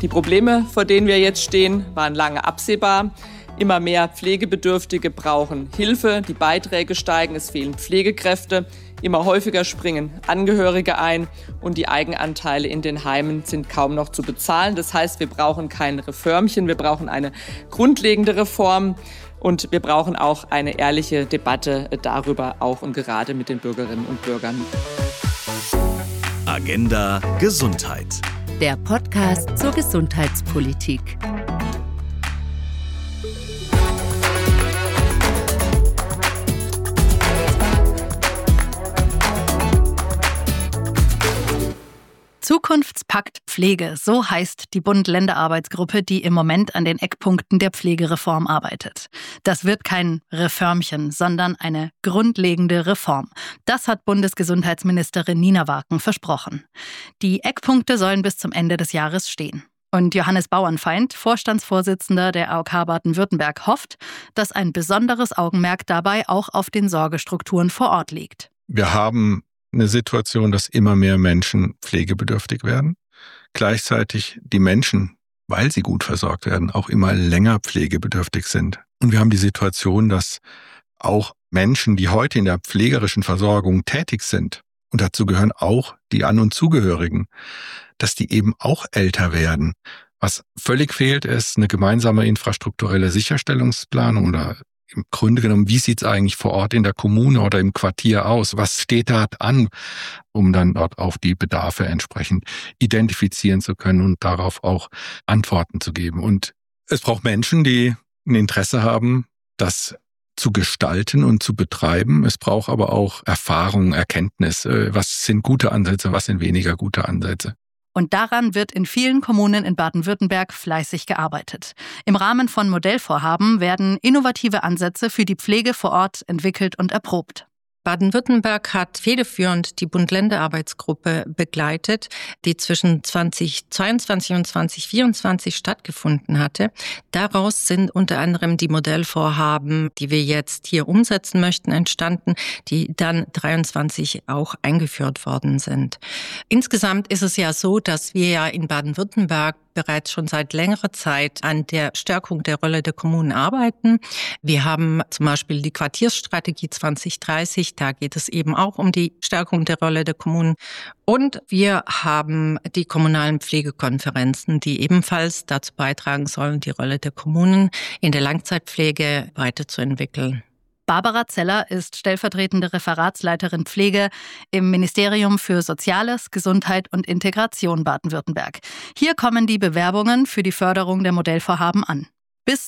Die Probleme, vor denen wir jetzt stehen, waren lange absehbar. Immer mehr Pflegebedürftige brauchen Hilfe, die Beiträge steigen, es fehlen Pflegekräfte. Immer häufiger springen Angehörige ein und die Eigenanteile in den Heimen sind kaum noch zu bezahlen. Das heißt, wir brauchen kein Reförmchen, wir brauchen eine grundlegende Reform und wir brauchen auch eine ehrliche Debatte darüber, auch und gerade mit den Bürgerinnen und Bürgern. Agenda Gesundheit. Der Podcast zur Gesundheitspolitik. Zukunftspakt Pflege, so heißt die Bund-Länder-Arbeitsgruppe, die im Moment an den Eckpunkten der Pflegereform arbeitet. Das wird kein Reformchen, sondern eine grundlegende Reform. Das hat Bundesgesundheitsministerin Nina Warken versprochen. Die Eckpunkte sollen bis zum Ende des Jahres stehen. Und Johannes Bauernfeind, Vorstandsvorsitzender der AOK Baden-Württemberg, hofft, dass ein besonderes Augenmerk dabei auch auf den Sorgestrukturen vor Ort liegt. Wir haben eine Situation, dass immer mehr Menschen pflegebedürftig werden. Gleichzeitig die Menschen, weil sie gut versorgt werden, auch immer länger pflegebedürftig sind. Und wir haben die Situation, dass auch Menschen, die heute in der pflegerischen Versorgung tätig sind, und dazu gehören auch die An- und Zugehörigen, dass die eben auch älter werden. Was völlig fehlt, ist eine gemeinsame infrastrukturelle Sicherstellungsplanung oder im Grunde genommen, wie sieht es eigentlich vor Ort in der Kommune oder im Quartier aus? Was steht da an, um dann dort auch die Bedarfe entsprechend identifizieren zu können und darauf auch Antworten zu geben? Und es braucht Menschen, die ein Interesse haben, das zu gestalten und zu betreiben. Es braucht aber auch Erfahrung, Erkenntnis. Was sind gute Ansätze, was sind weniger gute Ansätze? Und daran wird in vielen Kommunen in Baden-Württemberg fleißig gearbeitet. Im Rahmen von Modellvorhaben werden innovative Ansätze für die Pflege vor Ort entwickelt und erprobt. Baden-Württemberg hat federführend die Bund-Länder-Arbeitsgruppe begleitet, die zwischen 2022 und 2024 stattgefunden hatte. Daraus sind unter anderem die Modellvorhaben, die wir jetzt hier umsetzen möchten, entstanden, die dann 2023 auch eingeführt worden sind. Insgesamt ist es ja so, dass wir ja in Baden-Württemberg bereits schon seit längerer Zeit an der Stärkung der Rolle der Kommunen arbeiten. Wir haben zum Beispiel die Quartiersstrategie 2030, da geht es eben auch um die Stärkung der Rolle der Kommunen. Und wir haben die kommunalen Pflegekonferenzen, die ebenfalls dazu beitragen sollen, die Rolle der Kommunen in der Langzeitpflege weiterzuentwickeln. Barbara Zeller ist stellvertretende Referatsleiterin Pflege im Ministerium für Soziales, Gesundheit und Integration Baden-Württemberg. Hier kommen die Bewerbungen für die Förderung der Modellvorhaben an. Bis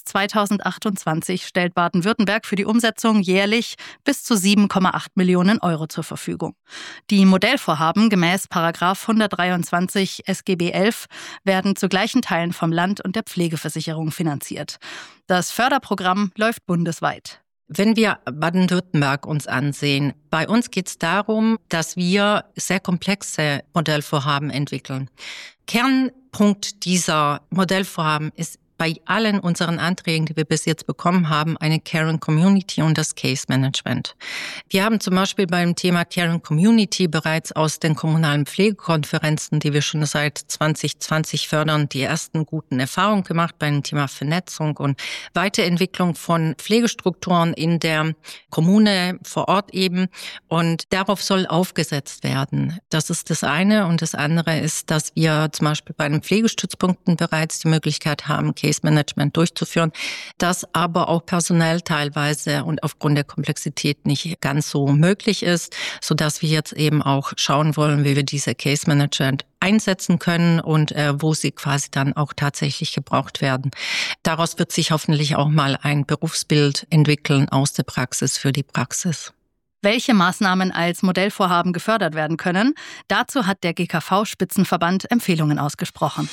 2028 stellt Baden-Württemberg für die Umsetzung jährlich bis zu 7,8 Millionen Euro zur Verfügung. Die Modellvorhaben gemäß § 123 SGB 11 werden zu gleichen Teilen vom Land und der Pflegeversicherung finanziert. Das Förderprogramm läuft bundesweit. Wenn wir Baden-Württemberg uns ansehen, bei uns geht es darum, dass wir sehr komplexe Modellvorhaben entwickeln. Kernpunkt dieser Modellvorhaben ist bei allen unseren Anträgen, die wir bis jetzt bekommen haben, eine Caring Community und das Case Management. Wir haben zum Beispiel beim Thema Caring Community bereits aus den kommunalen Pflegekonferenzen, die wir schon seit 2020 fördern, die ersten guten Erfahrungen gemacht beim Thema Vernetzung und Weiterentwicklung von Pflegestrukturen in der Kommune vor Ort eben. Und darauf soll aufgesetzt werden. Das ist das eine. Und das andere ist, dass wir zum Beispiel bei den Pflegestützpunkten bereits die Möglichkeit haben, Case Management durchzuführen, das aber auch personell teilweise und aufgrund der Komplexität nicht ganz so möglich ist, sodass wir jetzt eben auch schauen wollen, wie wir diese Case Management einsetzen können und wo sie quasi dann auch tatsächlich gebraucht werden. Daraus wird sich hoffentlich auch mal ein Berufsbild entwickeln aus der Praxis für die Praxis. Welche Maßnahmen als Modellvorhaben gefördert werden können, dazu hat der GKV-Spitzenverband Empfehlungen ausgesprochen.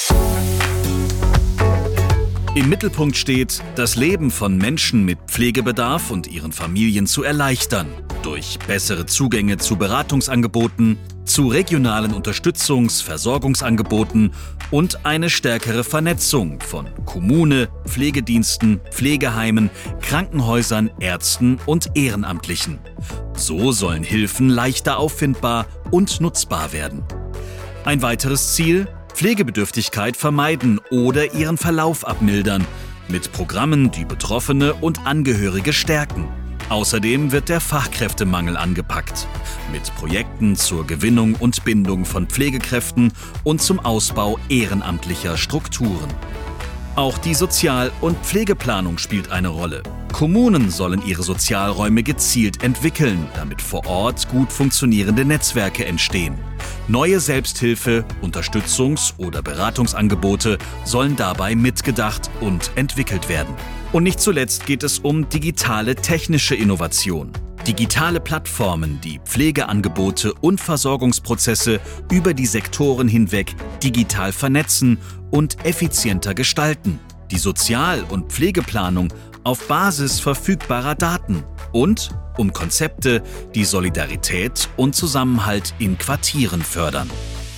Im Mittelpunkt steht, das Leben von Menschen mit Pflegebedarf und ihren Familien zu erleichtern, durch bessere Zugänge zu Beratungsangeboten, zu regionalen Versorgungsangeboten und eine stärkere Vernetzung von Kommune, Pflegediensten, Pflegeheimen, Krankenhäusern, Ärzten und Ehrenamtlichen. So sollen Hilfen leichter auffindbar und nutzbar werden. Ein weiteres Ziel: Pflegebedürftigkeit vermeiden oder ihren Verlauf abmildern, mit Programmen, die Betroffene und Angehörige stärken. Außerdem wird der Fachkräftemangel angepackt, mit Projekten zur Gewinnung und Bindung von Pflegekräften und zum Ausbau ehrenamtlicher Strukturen. Auch die Sozial- und Pflegeplanung spielt eine Rolle. Kommunen sollen ihre Sozialräume gezielt entwickeln, damit vor Ort gut funktionierende Netzwerke entstehen. Neue Selbsthilfe-, Unterstützungs- oder Beratungsangebote sollen dabei mitgedacht und entwickelt werden. Und nicht zuletzt geht es um digitale technische Innovation. Digitale Plattformen, die Pflegeangebote und Versorgungsprozesse über die Sektoren hinweg digital vernetzen und effizienter gestalten. Die Sozial- und Pflegeplanung auf Basis verfügbarer Daten und um Konzepte, die Solidarität und Zusammenhalt in Quartieren fördern.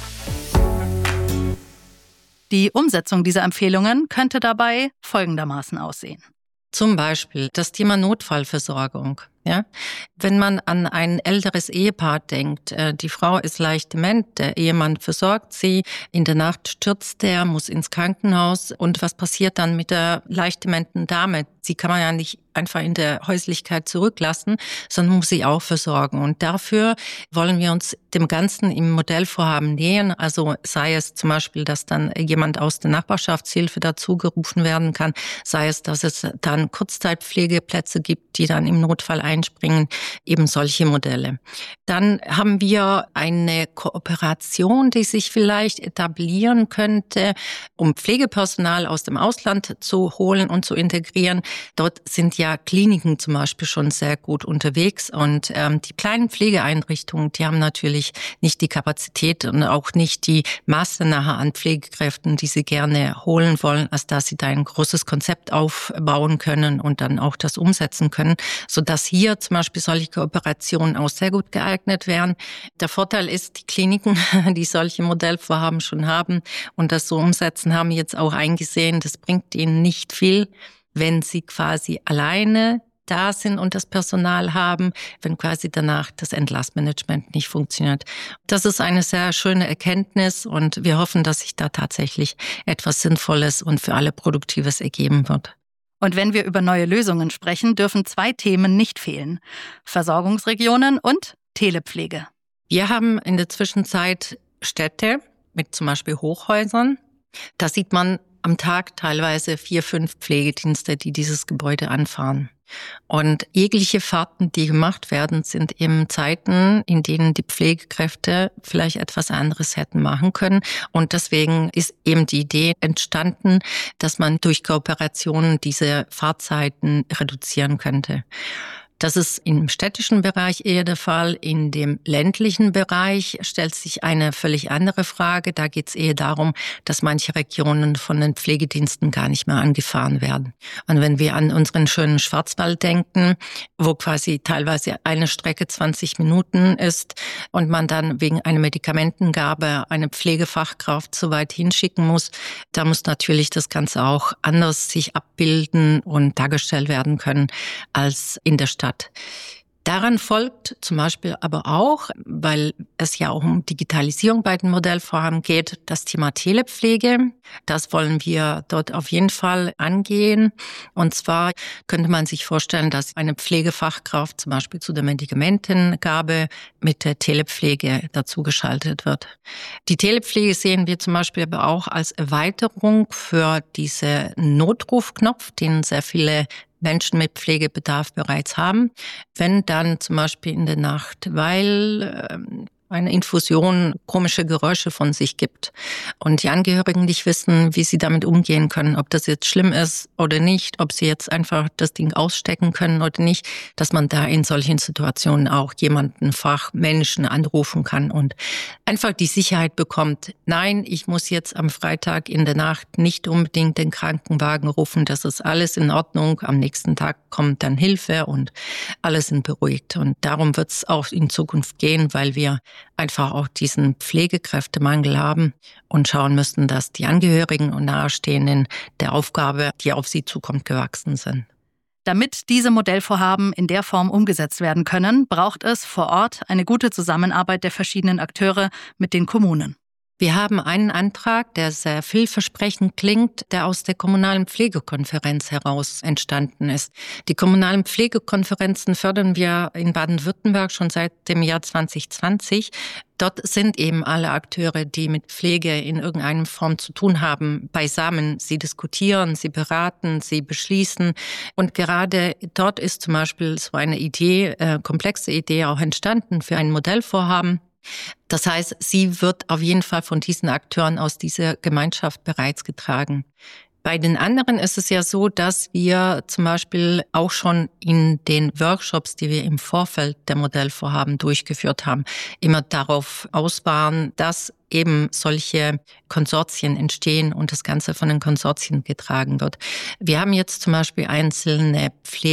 Die Umsetzung dieser Empfehlungen könnte dabei folgendermaßen aussehen. Zum Beispiel das Thema Notfallversorgung. Ja, wenn man an ein älteres Ehepaar denkt, die Frau ist leicht dement, der Ehemann versorgt sie, in der Nacht stürzt der, muss ins Krankenhaus und was passiert dann mit der leicht dementen Dame? Sie kann man ja nicht einfach in der Häuslichkeit zurücklassen, sondern muss sie auch versorgen. Und dafür wollen wir uns dem Ganzen im Modellvorhaben nähern. Also sei es zum Beispiel, dass dann jemand aus der Nachbarschaftshilfe dazugerufen werden kann, sei es, dass es dann Kurzzeitpflegeplätze gibt, die dann im Notfall einspringen, eben solche Modelle. Dann haben wir eine Kooperation, die sich vielleicht etablieren könnte, um Pflegepersonal aus dem Ausland zu holen und zu integrieren. Dort sind ja Kliniken zum Beispiel schon sehr gut unterwegs und die kleinen Pflegeeinrichtungen, die haben natürlich nicht die Kapazität und auch nicht die Masse nachher an Pflegekräften, die sie gerne holen wollen, als dass sie da ein großes Konzept aufbauen können und dann auch das umsetzen können, sodass hier zum Beispiel solche Kooperationen auch sehr gut geeignet wären. Der Vorteil ist, die Kliniken, die solche Modellvorhaben schon haben und das so umsetzen, haben jetzt auch eingesehen, das bringt ihnen nicht viel, wenn sie quasi alleine da sind und das Personal haben, wenn quasi danach das Entlassmanagement nicht funktioniert. Das ist eine sehr schöne Erkenntnis und wir hoffen, dass sich da tatsächlich etwas Sinnvolles und für alle Produktives ergeben wird. Und wenn wir über neue Lösungen sprechen, dürfen 2 Themen nicht fehlen: Versorgungsregionen und Telepflege. Wir haben in der Zwischenzeit Städte mit zum Beispiel Hochhäusern. Da sieht man am Tag teilweise 4, 5 Pflegedienste, die dieses Gebäude anfahren. Und jegliche Fahrten, die gemacht werden, sind eben Zeiten, in denen die Pflegekräfte vielleicht etwas anderes hätten machen können. Und deswegen ist eben die Idee entstanden, dass man durch Kooperationen diese Fahrzeiten reduzieren könnte. Das ist im städtischen Bereich eher der Fall. In dem ländlichen Bereich stellt sich eine völlig andere Frage. Da geht es eher darum, dass manche Regionen von den Pflegediensten gar nicht mehr angefahren werden. Und wenn wir an unseren schönen Schwarzwald denken, wo quasi teilweise eine Strecke 20 Minuten ist und man dann wegen einer Medikamentengabe eine Pflegefachkraft so weit hinschicken muss, da muss natürlich das Ganze auch anders sich abbilden und dargestellt werden können als in der Stadt. Daran folgt zum Beispiel aber auch, weil es ja auch um Digitalisierung bei den Modellvorhaben geht, das Thema Telepflege. Das wollen wir dort auf jeden Fall angehen. Und zwar könnte man sich vorstellen, dass eine Pflegefachkraft zum Beispiel zu der Medikamentengabe mit der Telepflege dazugeschaltet wird. Die Telepflege sehen wir zum Beispiel aber auch als Erweiterung für diese Notrufknopf, den sehr viele Menschen mit Pflegebedarf bereits haben. Wenn dann zum Beispiel in der Nacht, weil eine Infusion komische Geräusche von sich gibt und die Angehörigen nicht wissen, wie sie damit umgehen können, ob das jetzt schlimm ist oder nicht, ob sie jetzt einfach das Ding ausstecken können oder nicht, dass man da in solchen Situationen auch jemanden, Fachmenschen anrufen kann und einfach die Sicherheit bekommt, nein, ich muss jetzt am Freitag in der Nacht nicht unbedingt den Krankenwagen rufen, das ist alles in Ordnung, am nächsten Tag kommt dann Hilfe und alle sind beruhigt. Und darum wird es auch in Zukunft gehen, weil wir einfach auch diesen Pflegekräftemangel haben und schauen müssen, dass die Angehörigen und Nahestehenden der Aufgabe, die auf sie zukommt, gewachsen sind. Damit diese Modellvorhaben in der Form umgesetzt werden können, braucht es vor Ort eine gute Zusammenarbeit der verschiedenen Akteure mit den Kommunen. Wir haben einen Antrag, der sehr vielversprechend klingt, der aus der Kommunalen Pflegekonferenz heraus entstanden ist. Die Kommunalen Pflegekonferenzen fördern wir in Baden-Württemberg schon seit dem Jahr 2020. Dort sind eben alle Akteure, die mit Pflege in irgendeiner Form zu tun haben, beisammen. Sie diskutieren, sie beraten, sie beschließen. Und gerade dort ist zum Beispiel so eine Idee, komplexe Idee auch entstanden für ein Modellvorhaben. Das heißt, sie wird auf jeden Fall von diesen Akteuren aus dieser Gemeinschaft bereits getragen. Bei den anderen ist es ja so, dass wir zum Beispiel auch schon in den Workshops, die wir im Vorfeld der Modellvorhaben durchgeführt haben, immer darauf aus waren, dass eben solche Konsortien entstehen und das Ganze von den Konsortien getragen wird. Wir haben jetzt zum Beispiel einzelne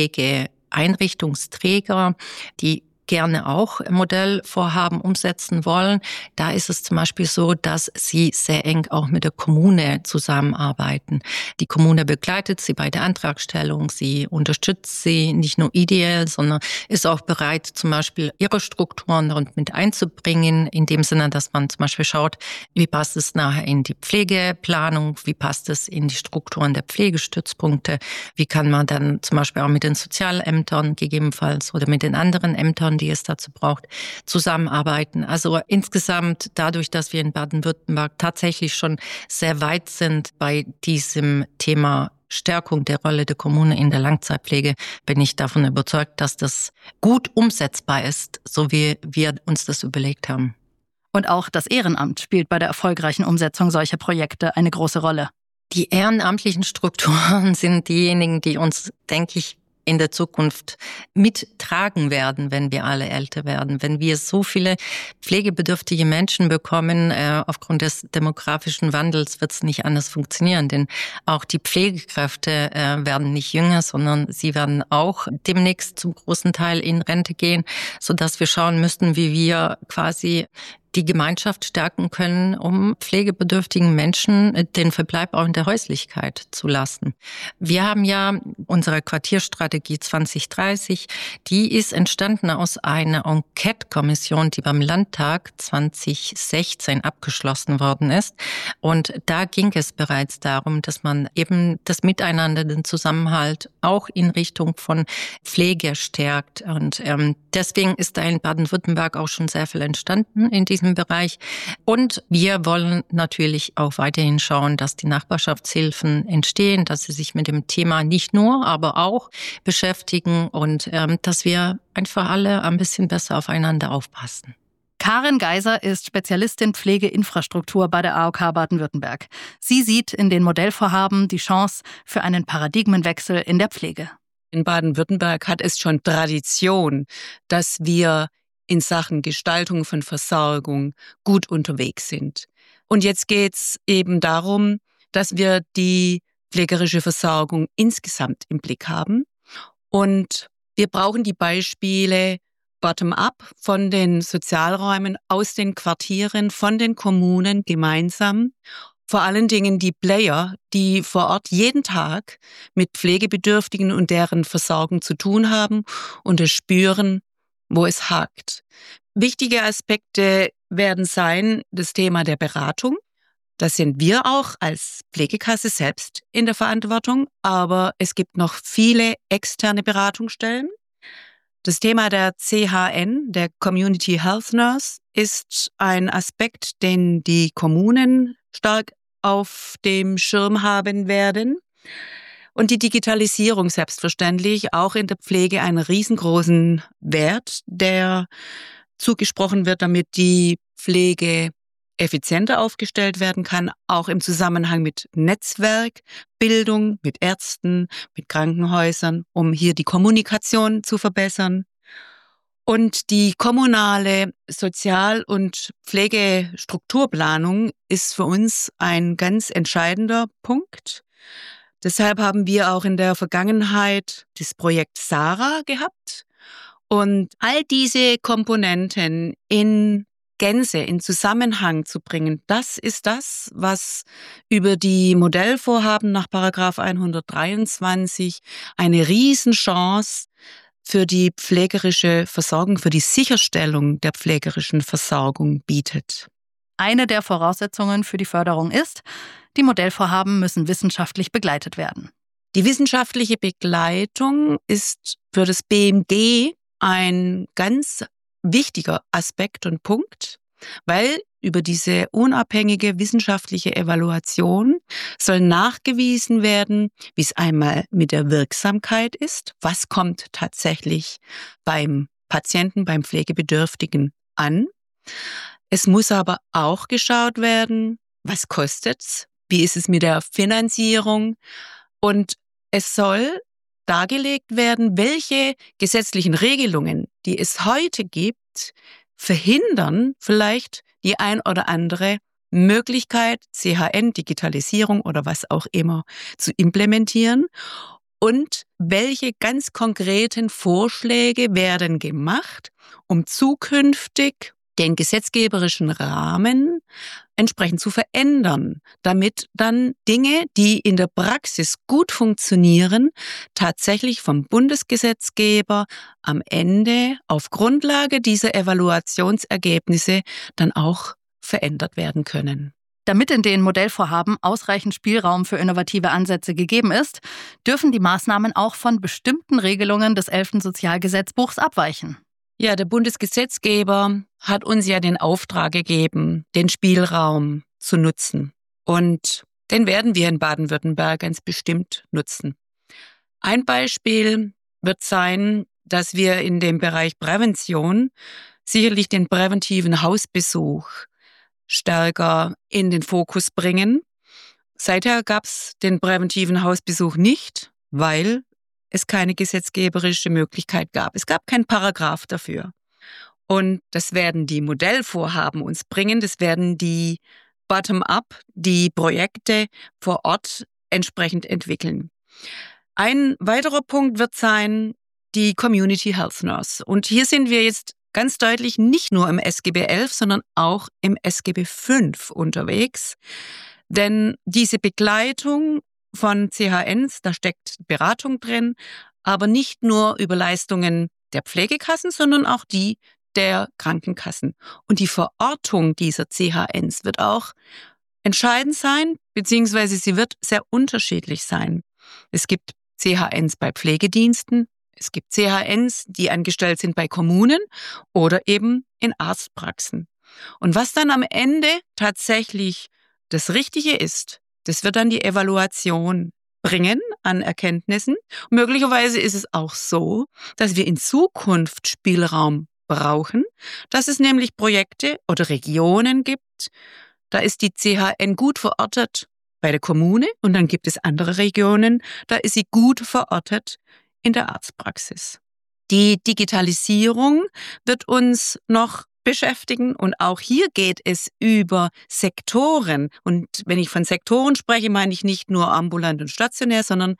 Pflegeeinrichtungsträger, die gerne auch Modellvorhaben umsetzen wollen. Da ist es zum Beispiel so, dass sie sehr eng auch mit der Kommune zusammenarbeiten. Die Kommune begleitet sie bei der Antragstellung, sie unterstützt sie nicht nur ideell, sondern ist auch bereit, zum Beispiel ihre Strukturen dort mit einzubringen, in dem Sinne, dass man zum Beispiel schaut, wie passt es nachher in die Pflegeplanung, wie passt es in die Strukturen der Pflegestützpunkte, wie kann man dann zum Beispiel auch mit den Sozialämtern gegebenenfalls oder mit den anderen Ämtern, die es dazu braucht, zusammenarbeiten. Also insgesamt dadurch, dass wir in Baden-Württemberg tatsächlich schon sehr weit sind bei diesem Thema Stärkung der Rolle der Kommune in der Langzeitpflege, bin ich davon überzeugt, dass das gut umsetzbar ist, so wie wir uns das überlegt haben. Und auch das Ehrenamt spielt bei der erfolgreichen Umsetzung solcher Projekte eine große Rolle. Die ehrenamtlichen Strukturen sind diejenigen, die uns, denke ich, in der Zukunft mittragen werden, wenn wir alle älter werden. Wenn wir so viele pflegebedürftige Menschen bekommen, aufgrund des demografischen Wandels wird es nicht anders funktionieren. Denn auch die Pflegekräfte werden nicht jünger, sondern sie werden auch demnächst zum großen Teil in Rente gehen, sodass wir schauen müssten, wie wir quasi die Gemeinschaft stärken können, um pflegebedürftigen Menschen den Verbleib auch in der Häuslichkeit zu lassen. Wir haben ja unsere Quartierstrategie 2030, die ist entstanden aus einer Enquete-Kommission, die beim Landtag 2016 abgeschlossen worden ist. Und da ging es bereits darum, dass man eben das Miteinander, den Zusammenhalt auch in Richtung von Pflege stärkt. Und deswegen ist da in Baden-Württemberg auch schon sehr viel entstanden in diesem Bereich. Und wir wollen natürlich auch weiterhin schauen, dass die Nachbarschaftshilfen entstehen, dass sie sich mit dem Thema nicht nur, aber auch beschäftigen und dass wir einfach alle ein bisschen besser aufeinander aufpassen. Karin Geiser ist Spezialistin Pflegeinfrastruktur bei der AOK Baden-Württemberg. Sie sieht in den Modellvorhaben die Chance für einen Paradigmenwechsel in der Pflege. In Baden-Württemberg hat es schon Tradition, dass wir in Sachen Gestaltung von Versorgung gut unterwegs sind. Und jetzt geht's eben darum, dass wir die pflegerische Versorgung insgesamt im Blick haben. Und wir brauchen die Beispiele bottom-up von den Sozialräumen, aus den Quartieren, von den Kommunen gemeinsam. Vor allen Dingen die Player, die vor Ort jeden Tag mit Pflegebedürftigen und deren Versorgung zu tun haben und es spüren, wo es hakt. Wichtige Aspekte werden sein das Thema der Beratung. Da sind wir auch als Pflegekasse selbst in der Verantwortung, aber es gibt noch viele externe Beratungsstellen. Das Thema der CHN, der Community Health Nurse, ist ein Aspekt, den die Kommunen stark auf dem Schirm haben werden. Und die Digitalisierung selbstverständlich, auch in der Pflege einen riesengroßen Wert, der zugesprochen wird, damit die Pflege effizienter aufgestellt werden kann, auch im Zusammenhang mit Netzwerkbildung, mit Ärzten, mit Krankenhäusern, um hier die Kommunikation zu verbessern. Und die kommunale Sozial- und Pflegestrukturplanung ist für uns ein ganz entscheidender Punkt. Deshalb haben wir auch in der Vergangenheit das Projekt Sarah gehabt. Und all diese Komponenten in Gänze, in Zusammenhang zu bringen, das ist das, was über die Modellvorhaben nach § 123 eine Riesenchance für die pflegerische Versorgung, für die Sicherstellung der pflegerischen Versorgung bietet. Eine der Voraussetzungen für die Förderung ist, die Modellvorhaben müssen wissenschaftlich begleitet werden. Die wissenschaftliche Begleitung ist für das BMG ein ganz wichtiger Aspekt und Punkt, weil über diese unabhängige wissenschaftliche Evaluation soll nachgewiesen werden, wie es einmal mit der Wirksamkeit ist, was kommt tatsächlich beim Patienten, beim Pflegebedürftigen an. Es muss aber auch geschaut werden, was kostet's, wie ist es mit der Finanzierung, und es soll dargelegt werden, welche gesetzlichen Regelungen, die es heute gibt, verhindern vielleicht die ein oder andere Möglichkeit, CHN, Digitalisierung oder was auch immer zu implementieren, und welche ganz konkreten Vorschläge werden gemacht, um zukünftig den gesetzgeberischen Rahmen entsprechend zu verändern, damit dann Dinge, die in der Praxis gut funktionieren, tatsächlich vom Bundesgesetzgeber am Ende auf Grundlage dieser Evaluationsergebnisse dann auch verändert werden können. Damit in den Modellvorhaben ausreichend Spielraum für innovative Ansätze gegeben ist, dürfen die Maßnahmen auch von bestimmten Regelungen des 11. Sozialgesetzbuchs abweichen. Ja, der Bundesgesetzgeber hat uns ja den Auftrag gegeben, den Spielraum zu nutzen. Und den werden wir in Baden-Württemberg ganz bestimmt nutzen. Ein Beispiel wird sein, dass wir in dem Bereich Prävention sicherlich den präventiven Hausbesuch stärker in den Fokus bringen. Seither gab es den präventiven Hausbesuch nicht, weil es keine gesetzgeberische Möglichkeit gab. Es gab keinen Paragraph dafür. Und das werden die Modellvorhaben uns bringen. Das werden die Bottom-up, die Projekte vor Ort entsprechend entwickeln. Ein weiterer Punkt wird sein, die Community Health Nurse. Und hier sind wir jetzt ganz deutlich nicht nur im SGB 11, sondern auch im SGB 5 unterwegs. Denn diese Begleitung von CHNs, da steckt Beratung drin, aber nicht nur über Leistungen der Pflegekassen, sondern auch die der Krankenkassen. Und die Verortung dieser CHNs wird auch entscheidend sein, beziehungsweise sie wird sehr unterschiedlich sein. Es gibt CHNs bei Pflegediensten, es gibt CHNs, die angestellt sind bei Kommunen oder eben in Arztpraxen. Und was dann am Ende tatsächlich das Richtige ist, das wird dann die Evaluation bringen an Erkenntnissen. Und möglicherweise ist es auch so, dass wir in Zukunft Spielraum brauchen, dass es nämlich Projekte oder Regionen gibt, da ist die CHN gut verortet bei der Kommune und dann gibt es andere Regionen, da ist sie gut verortet in der Arztpraxis. Die Digitalisierung wird uns noch beschäftigen und auch hier geht es über Sektoren. Und wenn ich von Sektoren spreche, meine ich nicht nur ambulant und stationär, sondern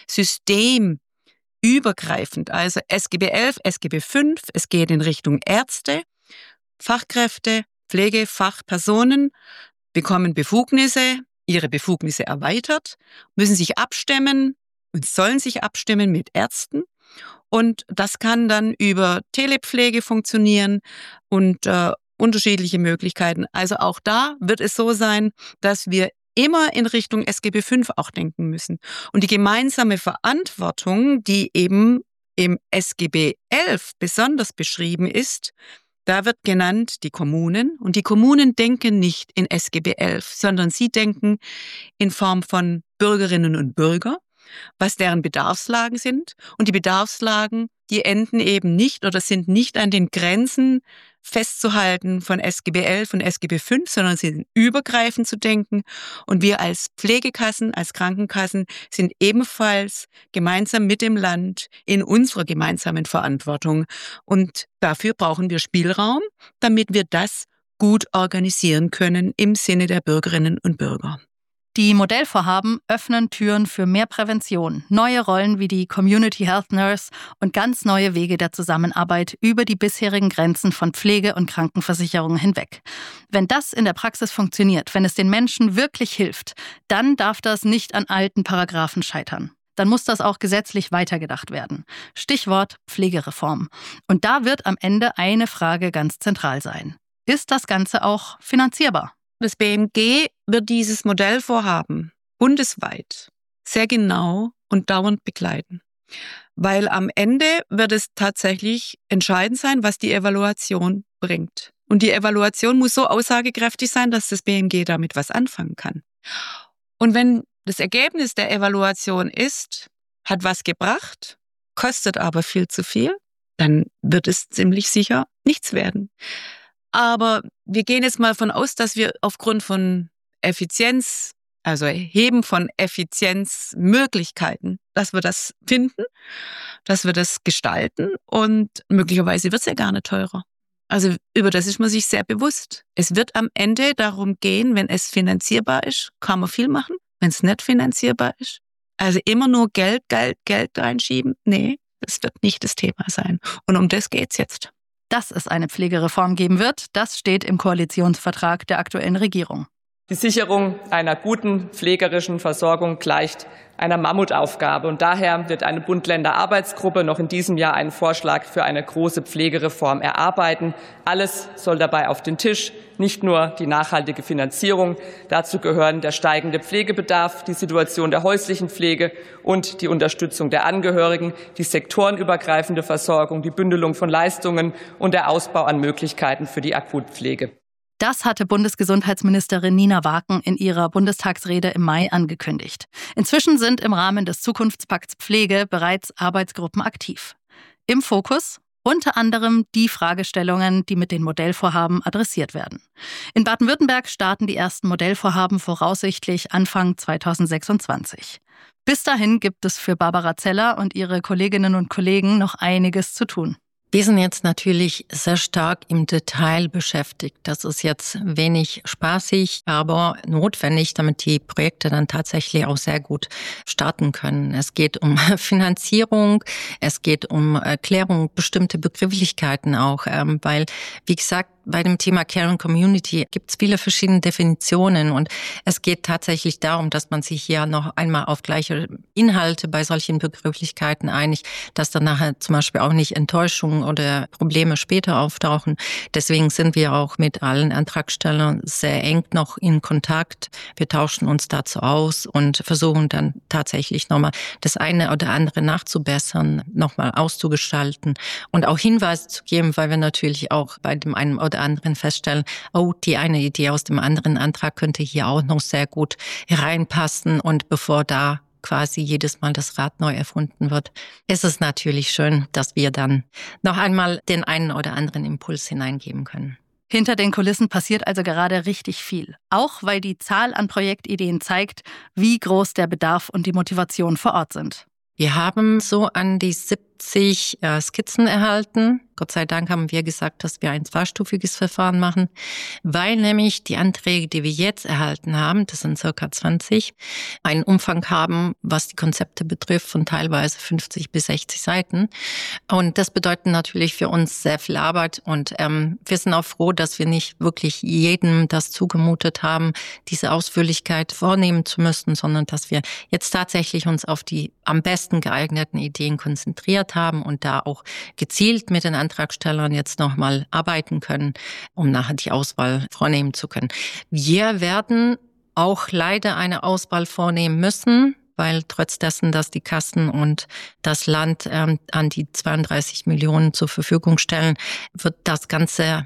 systemübergreifend. Also SGB 11, SGB 5, es geht in Richtung Ärzte, Fachkräfte, Pflegefachpersonen bekommen Befugnisse, ihre Befugnisse erweitert, müssen sich abstimmen und sollen sich abstimmen mit Ärzten. Und das kann dann über Telepflege funktionieren und unterschiedliche Möglichkeiten. Also auch da wird es so sein, dass wir immer in Richtung SGB 5 auch denken müssen. Und die gemeinsame Verantwortung, die eben im SGB 11 besonders beschrieben ist, da wird genannt die Kommunen. Und die Kommunen denken nicht in SGB 11, sondern sie denken in Form von Bürgerinnen und Bürger, was deren Bedarfslagen sind. Und die Bedarfslagen, die enden eben nicht oder sind nicht an den Grenzen festzuhalten von SGB 11 und SGB 5, sondern sie sind übergreifend zu denken. Und wir als Pflegekassen, als Krankenkassen sind ebenfalls gemeinsam mit dem Land in unserer gemeinsamen Verantwortung. Und dafür brauchen wir Spielraum, damit wir das gut organisieren können im Sinne der Bürgerinnen und Bürger. Die Modellvorhaben öffnen Türen für mehr Prävention, neue Rollen wie die Community Health Nurse und ganz neue Wege der Zusammenarbeit über die bisherigen Grenzen von Pflege- und Krankenversicherung hinweg. Wenn das in der Praxis funktioniert, wenn es den Menschen wirklich hilft, dann darf das nicht an alten Paragraphen scheitern. Dann muss das auch gesetzlich weitergedacht werden. Stichwort Pflegereform. Und da wird am Ende eine Frage ganz zentral sein. ist das Ganze auch finanzierbar? Das BMG wird dieses Modellvorhaben bundesweit sehr genau und dauernd begleiten. Weil am Ende wird es tatsächlich entscheidend sein, was die Evaluation bringt. Und die Evaluation muss so aussagekräftig sein, dass das BMG damit was anfangen kann. Und wenn das Ergebnis der Evaluation ist, hat was gebracht, kostet aber viel zu viel, dann wird es ziemlich sicher nichts werden. Aber wir gehen jetzt mal von aus, dass wir aufgrund von Effizienz, also Erheben von Effizienzmöglichkeiten, dass wir das finden, dass wir das gestalten und möglicherweise wird es ja gar nicht teurer. Also über das ist man sich sehr bewusst. Es wird am Ende darum gehen, wenn es finanzierbar ist, kann man viel machen. Wenn es nicht finanzierbar ist, also immer nur Geld reinschieben, nee, das wird nicht das Thema sein. Und um das geht's jetzt. Dass es eine Pflegereform geben wird, das steht im Koalitionsvertrag der aktuellen Regierung. Die Sicherung einer guten pflegerischen Versorgung gleicht einer Mammutaufgabe. Und daher wird eine Bund-Länder-Arbeitsgruppe noch in diesem Jahr einen Vorschlag für eine große Pflegereform erarbeiten. Alles soll dabei auf den Tisch, nicht nur die nachhaltige Finanzierung. Dazu gehören der steigende Pflegebedarf, die Situation der häuslichen Pflege und die Unterstützung der Angehörigen, die sektorenübergreifende Versorgung, die Bündelung von Leistungen und der Ausbau an Möglichkeiten für die Akutpflege. Das hatte Bundesgesundheitsministerin Nina Waken in ihrer Bundestagsrede im Mai angekündigt. Inzwischen sind im Rahmen des Zukunftspakts Pflege bereits Arbeitsgruppen aktiv. Im Fokus unter anderem die Fragestellungen, die mit den Modellvorhaben adressiert werden. In Baden-Württemberg starten die ersten Modellvorhaben voraussichtlich Anfang 2026. Bis dahin gibt es für Barbara Zeller und ihre Kolleginnen und Kollegen noch einiges zu tun. Wir sind jetzt natürlich sehr stark im Detail beschäftigt. Das ist jetzt wenig spaßig, aber notwendig, damit die Projekte dann tatsächlich auch sehr gut starten können. Es geht um Finanzierung, es geht um Erklärung, bestimmte Begrifflichkeiten auch, weil, wie gesagt, bei dem Thema Care and Community gibt es viele verschiedene Definitionen und es geht tatsächlich darum, dass man sich hier noch einmal auf gleiche Inhalte bei solchen Begrifflichkeiten einigt, dass dann nachher zum Beispiel auch nicht Enttäuschungen oder Probleme später auftauchen. Deswegen sind wir auch mit allen Antragstellern sehr eng noch in Kontakt. Wir tauschen uns dazu aus und versuchen dann tatsächlich nochmal das eine oder andere nachzubessern, nochmal auszugestalten und auch Hinweise zu geben, weil wir natürlich auch bei dem einen oder anderen feststellen, oh, die eine Idee aus dem anderen Antrag könnte hier auch noch sehr gut reinpassen. Und bevor da quasi jedes Mal das Rad neu erfunden wird, ist es natürlich schön, dass wir dann noch einmal den einen oder anderen Impuls hineingeben können. Hinter den Kulissen passiert also gerade richtig viel. Auch weil die Zahl an Projektideen zeigt, wie groß der Bedarf und die Motivation vor Ort sind. Wir haben so an die 70 Skizzen erhalten. Gott sei Dank haben wir gesagt, dass wir ein zweistufiges Verfahren machen, weil nämlich die Anträge, die wir jetzt erhalten haben, das sind ca. 20, einen Umfang haben, was die Konzepte betrifft, von teilweise 50 bis 60 Seiten. Und das bedeutet natürlich für uns sehr viel Arbeit. Und wir sind auch froh, dass wir nicht wirklich jedem das zugemutet haben, diese Ausführlichkeit vornehmen zu müssen, sondern dass wir jetzt tatsächlich uns auf die am besten geeigneten Ideen konzentriert haben und da auch gezielt mit den Antragstellern jetzt nochmal arbeiten können, um nachher die Auswahl vornehmen zu können. Wir werden auch leider eine Auswahl vornehmen müssen, weil trotz dessen, dass die Kassen und das Land an die 32 Millionen zur Verfügung stellen, wird das Ganze,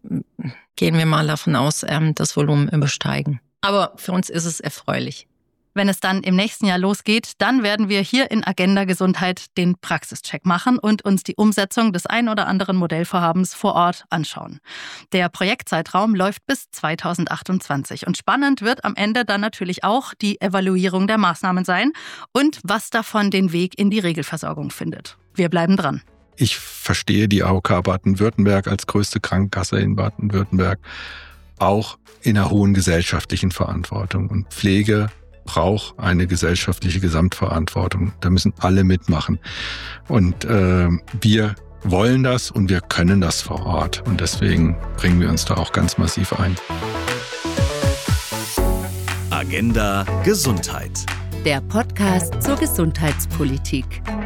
gehen wir mal davon aus, das Volumen übersteigen. Aber für uns ist es erfreulich. Wenn es dann im nächsten Jahr losgeht, dann werden wir hier in Agenda Gesundheit den Praxischeck machen und uns die Umsetzung des ein oder anderen Modellvorhabens vor Ort anschauen. Der Projektzeitraum läuft bis 2028 und spannend wird am Ende dann natürlich auch die Evaluierung der Maßnahmen sein und was davon den Weg in die Regelversorgung findet. Wir bleiben dran. Ich verstehe die AOK Baden-Württemberg als größte Krankenkasse in Baden-Württemberg auch in einer hohen gesellschaftlichen Verantwortung und Pflege braucht eine gesellschaftliche Gesamtverantwortung. Da müssen alle mitmachen. Und wir wollen das und wir können das vor Ort. Und deswegen bringen wir uns da auch ganz massiv ein. Agenda Gesundheit. Der Podcast zur Gesundheitspolitik.